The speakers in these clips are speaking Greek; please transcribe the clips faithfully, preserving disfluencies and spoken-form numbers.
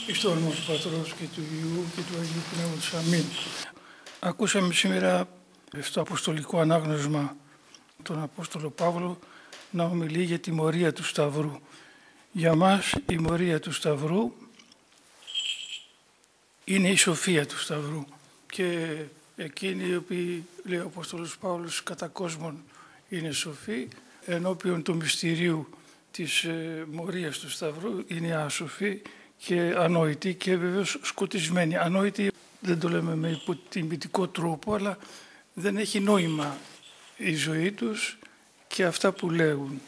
Εις το όνομα του Πατρός και του Υιού και του Αγίου Πνεύματος. Αμήν. Ακούσαμε σήμερα στο Αποστολικό Ανάγνωσμα τον Απόστολο Παύλο να ομιλεί για τη μορία του Σταυρού. Για μας η μορία του Σταυρού είναι η σοφία του Σταυρού και εκείνοι οι οποίοι, λέει ο Απόστολος Παύλος, κατά κόσμον είναι σοφοί, ενώπιον του μυστηρίου της ε, μορίας του Σταυρού είναι άσοφοι και ανόητοι και βεβαίως σκοτισμένοι. Ανόητοι δεν το λέμε με υποτιμητικό τρόπο, αλλά δεν έχει νόημα η ζωή τους και αυτά που λέγουν.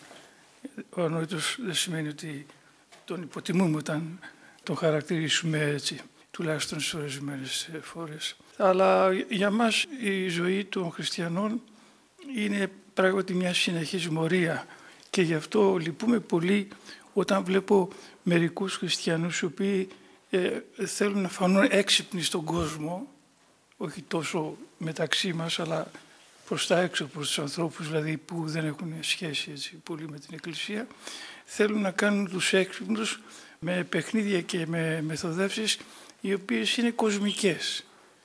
Ο ανόητος δεν σημαίνει ότι τον υποτιμούμε όταν τον χαρακτηρίσουμε έτσι, τουλάχιστον σε ορισμένες φορές. Αλλά για μας η ζωή των χριστιανών είναι πράγματι μια συνεχής μορία και γι' αυτό λυπούμε πολύ όταν βλέπω μερικούς χριστιανούς οι οποίοι ε, θέλουν να φανούν έξυπνοι στον κόσμο, όχι τόσο μεταξύ μας, αλλά προς τα έξω, προς τους ανθρώπους δηλαδή που δεν έχουν σχέση έτσι, πολύ με την Εκκλησία, θέλουν να κάνουν τους έξυπνους με παιχνίδια και με μεθοδεύσεις οι οποίες είναι κοσμικές.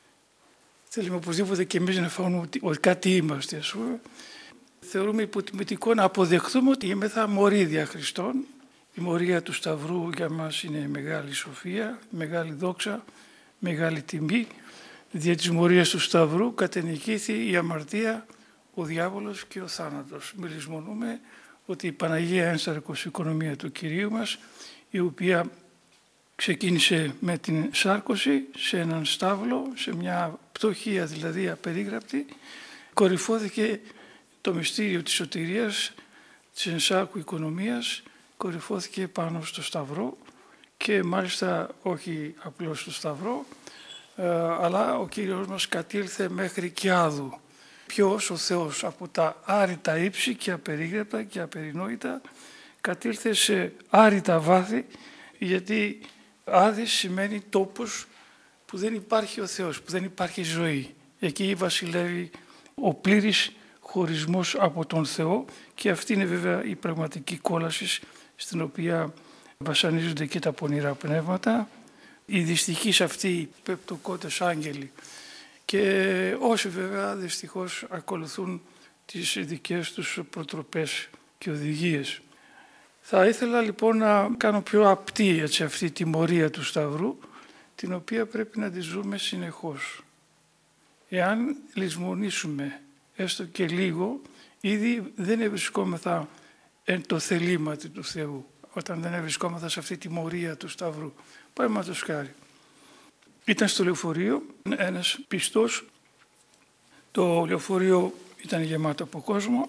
Θέλουμε οπωσδήποτε και εμείς να φανούμε ότι κάτι είμαστε, ας πούμε. Θεωρούμε υποτιμητικό να αποδεχθούμε ότι είμεθα μορίδια Χριστών. Η μορία του Σταυρού για μας είναι μεγάλη σοφία, μεγάλη δόξα, μεγάλη τιμή. Δια της μορίας του Σταυρού κατενικήθη η αμαρτία, ο διάβολος και ο θάνατος. Μιλισμονούμε ότι η Παναγία Ένσαρκος οικονομία του Κυρίου μας, η οποία ξεκίνησε με την σάρκωση σε έναν στάβλο, σε μια πτωχία δηλαδή απερίγραπτη, κορυφώθηκε το μυστήριο της σωτηρίας, της ενσάρκου οικονομίας, κορυφώθηκε πάνω στο Σταυρό και μάλιστα όχι απλώς στο Σταυρό, αλλά ο Κύριος μας κατήλθε μέχρι και άδου. Ποιος, ο Θεός, από τα άρρητα ύψη και απερίγραπτα και απερινόητα κατήλθε σε άρρητα βάθη, γιατί άδης σημαίνει τόπος που δεν υπάρχει ο Θεός, που δεν υπάρχει ζωή. Εκεί βασιλεύει ο πλήρης χωρισμός από τον Θεό και αυτή είναι βέβαια η πραγματική κόλαση στην οποία βασανίζονται και τα πονηρά πνεύματα, οι δυστυχείς αυτοί οι πεπτοκότες άγγελοι και όσοι βέβαια δυστυχώς ακολουθούν τις δικές τους προτροπές και οδηγίες. Θα ήθελα λοιπόν να κάνω πιο απτή έτσι, αυτή τη μορία του Σταυρού, την οποία πρέπει να τη ζούμε συνεχώς. Εάν λησμονήσουμε έστω και λίγο, ήδη δεν ευρισκόμεθα εν το θελήματι του Θεού, όταν δεν ευρισκόμεθα σε αυτή τη μορία του Σταυρού. Παραδείγματος χάρη. Ήταν στο λεωφορείο ένας πιστός, το λεωφορείο ήταν γεμάτο από κόσμο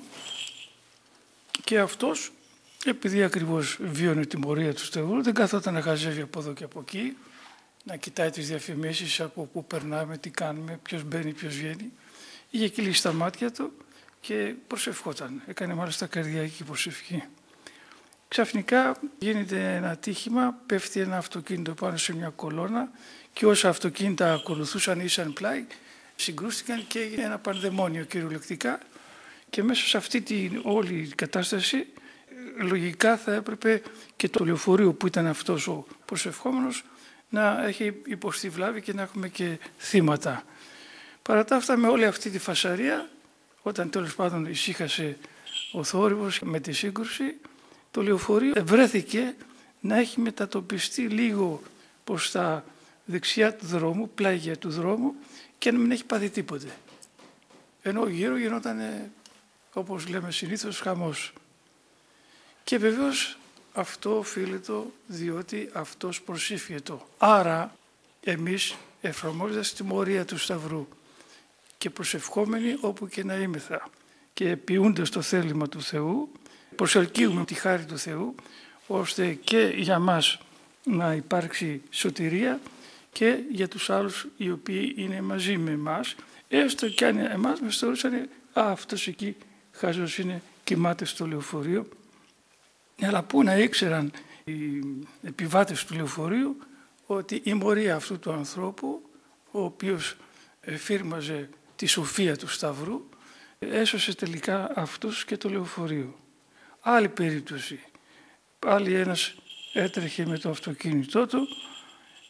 και αυτός, επειδή ακριβώς βίωνε τη μορία του Σταυρού, δεν καθόταν να χαζεύει από εδώ και από εκεί, να κοιτάει τις διαφημίσεις από πού περνάμε, τι κάνουμε, ποιος μπαίνει, ποιος βγαίνει. Είχε κλείσει τα μάτια του και προσευχόταν. Έκανε μάλιστα καρδιακή προσευχή. Ξαφνικά γίνεται ένα ατύχημα, πέφτει ένα αυτοκίνητο πάνω σε μια κολόνα και όσα αυτοκίνητα ακολουθούσαν ήσαν πλάι, συγκρούστηκαν και έγινε ένα πανδαιμόνιο κυριολεκτικά και μέσα σε αυτή την όλη κατάσταση λογικά θα έπρεπε και το λεωφορείο που ήταν αυτός ο προσευχόμενος να έχει υποστεί βλάβη και να έχουμε και θύματα. Παρά τα αυτά, με όλη αυτή τη φασαρία, όταν τέλος πάντων ησύχασε ο θόρυβος με τη σύγκρουση, το λεωφορείο βρέθηκε να έχει μετατοπιστεί λίγο προς τα δεξιά του δρόμου, πλάγια του δρόμου και να μην έχει πάθει τίποτε. Ενώ γύρω γινόταν, όπως λέμε συνήθως, χαμός. Και βεβαίως αυτό οφείλεται διότι αυτός προσήφιετο. Άρα εμείς εφαρμόζοντας τη μορία του Σταυρού και προσευχόμενοι όπου και να είμεθα και ποιούντας το θέλημα του Θεού, προσελκύουμε τη χάρη του Θεού ώστε και για μας να υπάρξει σωτηρία και για τους άλλους οι οποίοι είναι μαζί με εμάς, έστω και αν εμάς μας θεωρούσαν «Α, αυτός εκεί χάζος είναι, κοιμάται στο λεωφορείο». Αλλά πού να ήξεραν οι επιβάτες του λεωφορείου ότι η μορία αυτού του ανθρώπου, ο οποίος εφήρμαζε τη σοφία του Σταυρού, έσωσε τελικά αυτούς και το λεωφορείο. Άλλη περίπτωση. Άλλη ένας έτρεχε με το αυτοκίνητό του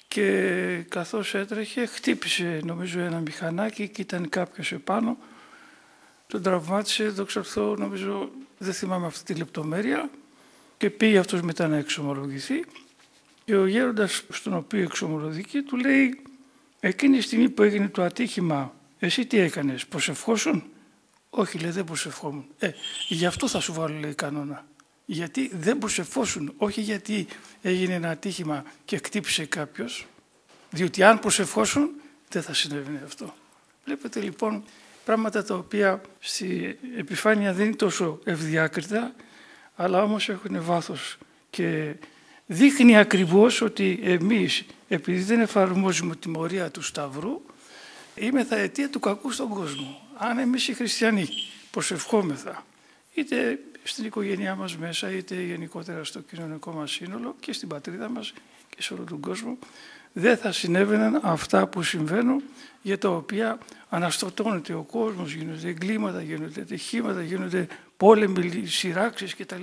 και καθώς έτρεχε χτύπησε νομίζω ένα μηχανάκι και ήταν κάποιος επάνω, τον τραυμάτισε, δόξα τω Θεώ, νομίζω, δεν θυμάμαι αυτή τη λεπτομέρεια, και πήγε αυτός μετά να εξομολογηθεί και ο γέροντας στον οποίο εξομολογήθηκε του λέει, εκείνη τη στιγμή που έγινε το ατύχημα εσύ τι έκανες, προσευχόσουν? Όχι, λέει, δεν προσευχόμουν. Ε, γι' αυτό θα σου βάλω, λέει, κανόνα. Γιατί δεν προσευχόσουν, όχι γιατί έγινε ένα ατύχημα και χτύπησε κάποιος, διότι αν προσευχόσουν δεν θα συνέβαινε αυτό. Βλέπετε λοιπόν πράγματα τα οποία στη επιφάνεια δεν είναι τόσο ευδιάκριτα, αλλά όμως έχουν βάθος και δείχνει ακριβώς ότι εμείς, επειδή δεν εφαρμόζουμε τη μορία του Σταυρού, είμεθα αιτία του κακού στον κόσμο. Αν εμείς οι χριστιανοί προσευχόμεθα, είτε στην οικογένειά μας μέσα, είτε γενικότερα στο κοινωνικό μας σύνολο και στην πατρίδα μας και σε όλο τον κόσμο, δεν θα συνέβαιναν αυτά που συμβαίνουν, για τα οποία αναστατώνεται ο κόσμος, γίνονται εγκλήματα, γίνονται ατυχήματα, γίνονται πόλεμοι, σειράξεις κτλ.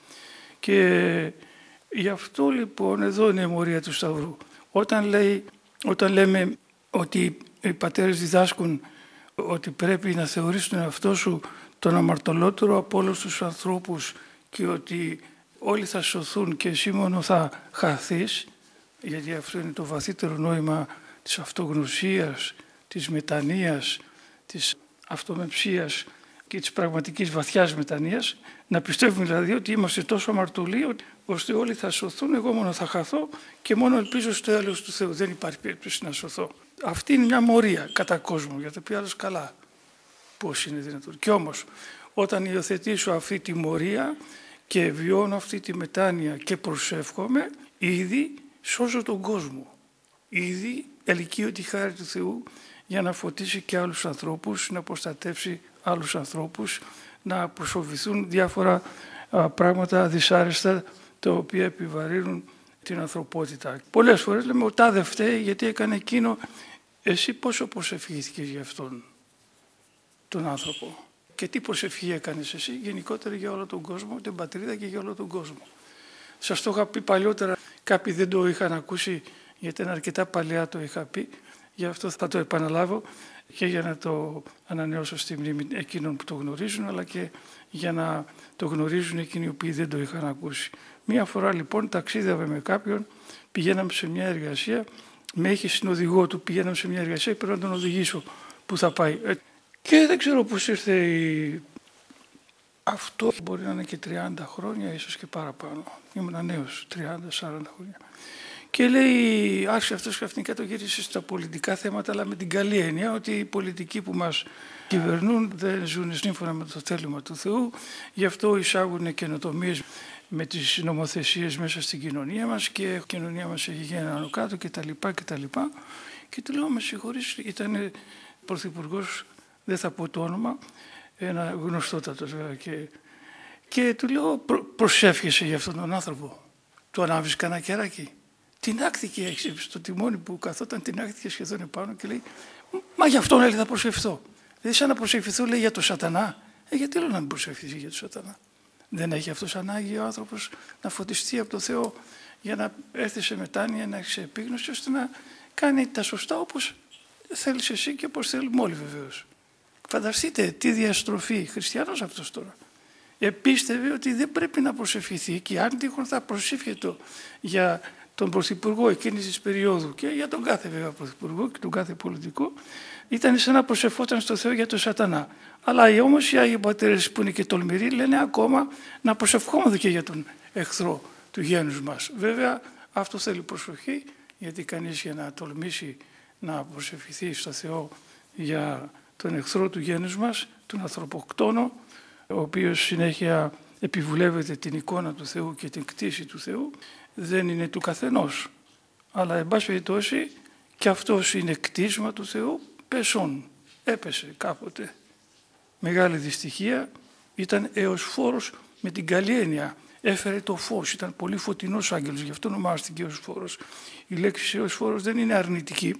Και γι' αυτό λοιπόν εδώ είναι η μορία του Σταυρού. Όταν, λέει, όταν λέμε ότι οι πατέρες διδάσκουν ότι πρέπει να θεωρείς τον εαυτό σου τον αμαρτωλότερο από όλους τους ανθρώπους και ότι όλοι θα σωθούν και εσύ μόνο θα χαθείς, γιατί αυτό είναι το βαθύτερο νόημα της αυτογνωσίας, της μετανοίας, της αυτομεψίας και της πραγματικής βαθιάς μετανοίας, να πιστεύουμε δηλαδή ότι είμαστε τόσο αμαρτωλοί ώστε όλοι θα σωθούν, εγώ μόνο θα χαθώ και μόνο ελπίζω στο έλεος του Θεού. Δεν υπάρχει περίπτωση να σωθώ. Αυτή είναι μια μορία κατά κόσμο, για το οποίο άλλος καλά. Πώς είναι δυνατόν. Και όμως όταν υιοθετήσω αυτή τη μορία και βιώνω αυτή τη μετάνοια και προσεύχομαι, ήδη σώζω τον κόσμο. Ήδη ελικίω τη χάρη του Θεού για να φωτίσει και άλλους ανθρώπους, να προστατεύσει άλλους ανθρώπους, να προσφοβηθούν διάφορα α, πράγματα δυσάρεστα τα οποία επιβαρύνουν την ανθρωπότητα. Πολλές φορές λέμε ο τάδε φταίει γιατί έκανε εκείνο. Εσύ πόσο προσευχήθηκες για αυτόν τον άνθρωπο και τι προσευχή έκανες εσύ γενικότερα για όλο τον κόσμο, την πατρίδα και για όλο τον κόσμο. Σας το είχα πει παλιότερα, κάποιοι δεν το είχαν ακούσει γιατί είναι αρκετά παλιά το είχα πει, γι' αυτό θα το επαναλάβω και για να το ανανεώσω στη μνήμη εκείνων που το γνωρίζουν, αλλά και για να το γνωρίζουν εκείνοι οι οποίοι δεν το είχαν ακούσει. Μία φορά λοιπόν ταξίδευε με κάποιον, πηγαίναμε σε μια εργασία, με είχε συνοδηγό του, πηγαίναμε σε μια εργασία, πρέπει να τον οδηγήσω που θα πάει. Και δεν ξέρω πώς ήρθε η... αυτό, μπορεί να είναι και τριάντα χρόνια, ίσως και παραπάνω. Ήμουν νέος, τριάντα σαράντα χρόνια. Και λέει, άρχισε αυτός ξαφνικά το γύρισε στα πολιτικά θέματα, αλλά με την καλή έννοια ότι οι πολιτικοί που μας κυβερνούν δεν ζουν σύμφωνα με το θέλημα του Θεού, γι' αυτό εισάγουν καινοτομίες με τις νομοθεσίες μέσα στην κοινωνία μας και η κοινωνία μας έχει γίνει άνω κάτω κτλ. κτλ. Και του λέω, με συγχωρείς, ήταν πρωθυπουργός, δεν θα πω το όνομα, ένα γνωστότατος βέβαια. Και, και του λέω, προ, προσεύχεσαι για αυτόν τον άνθρωπο. Του ανάβεις κανένα κεράκι. Τινάχθηκε έξι στο τιμόνι που καθόταν, τινάχθηκε σχεδόν επάνω και λέει, μα γι' αυτόν λέει θα προσευχηθώ. Δηλαδή σαν να προσευχηθώ λέει για τον σατανά. Ε, γιατί λέω να μην προσευχηθεί για τον σατανά. Δεν έχει αυτός ανάγκη ο άνθρωπος να φωτιστεί από τον Θεό για να έρθει σε μετάνοια, να έχει σε επίγνωση ώστε να κάνει τα σωστά όπως θέλεις εσύ και όπως θέλουμε όλοι βεβαίως. Φανταστείτε τι διαστροφή, χριστιανός αυτός τώρα. Επίστευε ότι δεν πρέπει να προσευχηθεί και αν τύχον θα προσεύχεται για τον πρωθυπουργό εκείνης της περίοδου και για τον κάθε βέβαια πρωθυπουργό και τον κάθε πολιτικό, ήταν σαν να προσευχόταν στο Θεό για τον σατανά. Αλλά όμως οι Άγιοι Πατέρες που είναι και τολμηροί λένε ακόμα να προσευχόμαστε και για τον εχθρό του γένους μας. Βέβαια αυτό θέλει προσοχή, γιατί κανείς για να τολμήσει να προσευχηθεί στο Θεό για τον εχθρό του γένους μας, τον ανθρωποκτόνο, ο οποίος συνέχεια επιβουλεύεται την εικόνα του Θεού και την κτήση του Θεού, δεν είναι του καθενός. Αλλά εν πάση περιπτώσει και αυτός είναι κτίσμα του Θεού, πεσόν, έπεσε κάποτε. Μεγάλη δυστυχία, ήταν εωσφόρος με την καλή έννοια. Έφερε το φως, ήταν πολύ φωτεινός άγγελος, γι' αυτό ονομάστηκε εωσφόρος. Η λέξη εωσφόρος δεν είναι αρνητική,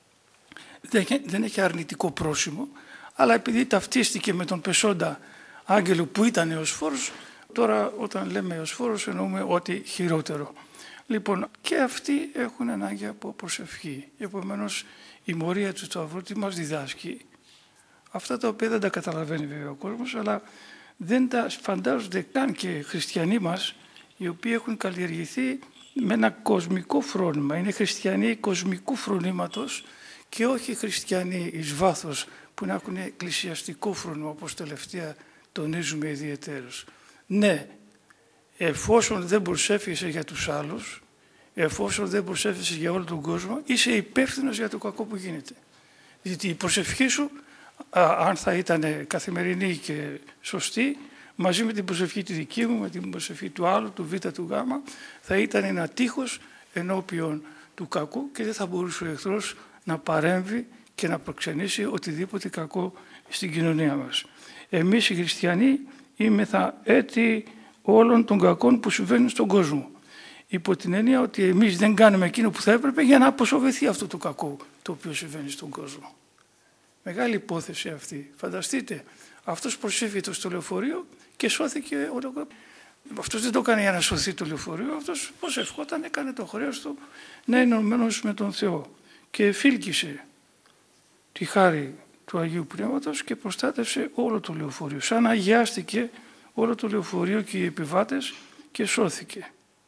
δεν έχει αρνητικό πρόσημο, αλλά επειδή ταυτίστηκε με τον πεσόντα άγγελο που ήταν εωσφόρος, τώρα όταν λέμε εωσφόρος εννοούμε ότι χειρότερο. Λοιπόν, και αυτοί έχουν ανάγκη από προσευχή. Επομένως, η μορία του Σταυρού τι μας διδάσκει? Αυτά τα οποία δεν τα καταλαβαίνει βέβαια ο κόσμος, αλλά δεν τα φαντάζονται καν και χριστιανοί μας, οι οποίοι έχουν καλλιεργηθεί με ένα κοσμικό φρόνημα. Είναι χριστιανοί κοσμικού φρονήματος και όχι χριστιανοί εις βάθος που να έχουν εκκλησιαστικό φρόνημα, όπως τελευταία τονίζουμε ιδιαιτέρως. Ναι, εφόσον δεν προσεύχεσαι για τους άλλους, εφόσον δεν προσεύχεσαι για όλο τον κόσμο, είσαι υπεύθυνος για το κακό που γίνεται. Γιατί η προσευχή σου, α, αν θα ήταν καθημερινή και σωστή, μαζί με την προσευχή τη δική μου, με την προσευχή του άλλου, του Β, του Γ, θα ήταν ένα τείχος ενώπιον του κακού και δεν θα μπορούσε ο εχθρός να παρέμβει και να προξενήσει οτιδήποτε κακό στην κοινωνία μας. Εμείς οι χριστιανοί είμεθα έτη όλων των κακών που συμβαίνουν στον κόσμο. Υπό την έννοια ότι εμείς δεν κάνουμε εκείνο που θα έπρεπε για να αποσοβεθεί αυτό το κακό το οποίο συμβαίνει στον κόσμο. Μεγάλη υπόθεση αυτή. Φανταστείτε, αυτός προσεύχεται στο λεωφορείο και σώθηκε ο... Αυτός δεν το έκανε για να σωθεί το λεωφορείο, αυτός προσευχόταν, έκανε το χρέος του να είναι ενωμένος με τον Θεό και εφήλκησε τη χάρη του Αγίου Πνεύματος και προστάτευσε όλο το λεωφορείο. Σαν αγιάστηκε όλο το λεωφορείο και οι επιβάτες και σώθηκε.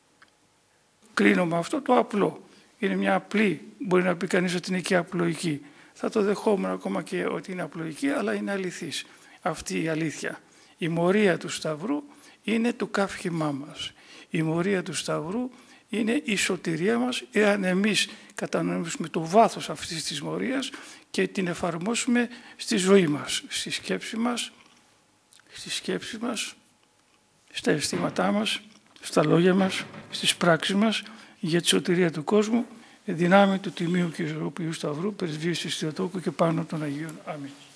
Κλείνω με αυτό το απλό. Είναι μια απλή, μπορεί να πει κανείς ότι είναι και απλοϊκή. Θα το δεχόμουν ακόμα και ότι είναι απλοϊκή, αλλά είναι αληθής αυτή η αλήθεια. Η μορία του Σταυρού είναι το καύχημά μας. Η μορία του Σταυρού είναι η σωτηρία μας, εάν εμείς κατανοήσουμε το βάθος αυτής της μορίας και την εφαρμόσουμε στη ζωή μας, στη σκέψη μας, στη σκέψη μας, στα αισθήματά μας, στα λόγια μας, στις πράξεις μας, για τη σωτηρία του κόσμου, δυνάμει του Τιμίου και Ισορροπίου Σταυρού, περισβείας της Θεοτόκου και πάνω των Αγίων. Αμήν.